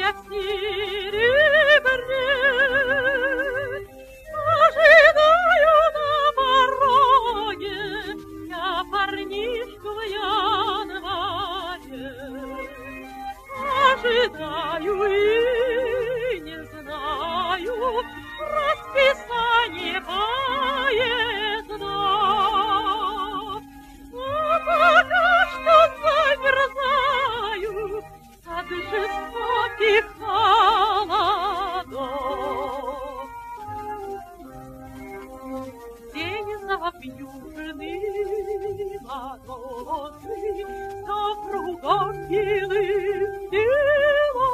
серебрит. Ожидаю на пороге я парнишку в январе. Ожидаю и не знаю расписание поездов. Пока что замерзаю от жестоких холодов. День запьюженный морозы, но кругом белым бело.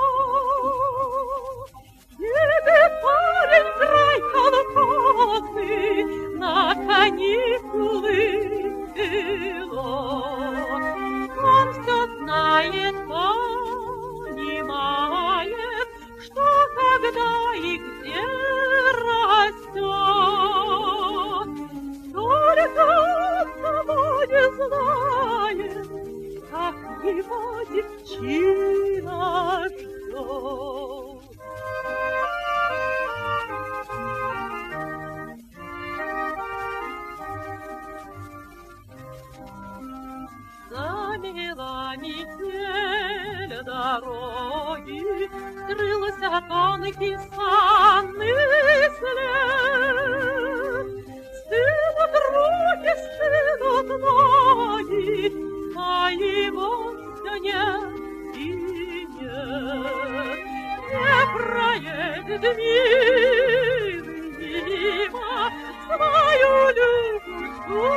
Едет парень край колхозный на каникулы село. Он все знает, понимает, что когда и где растет. Только он того не знает, как его девчина ждет. Замела метель дороги, скрылся тонкий санный след. Стынут руки, стынут ноги, а его все нет и нет. Не проедет мимо свою любушку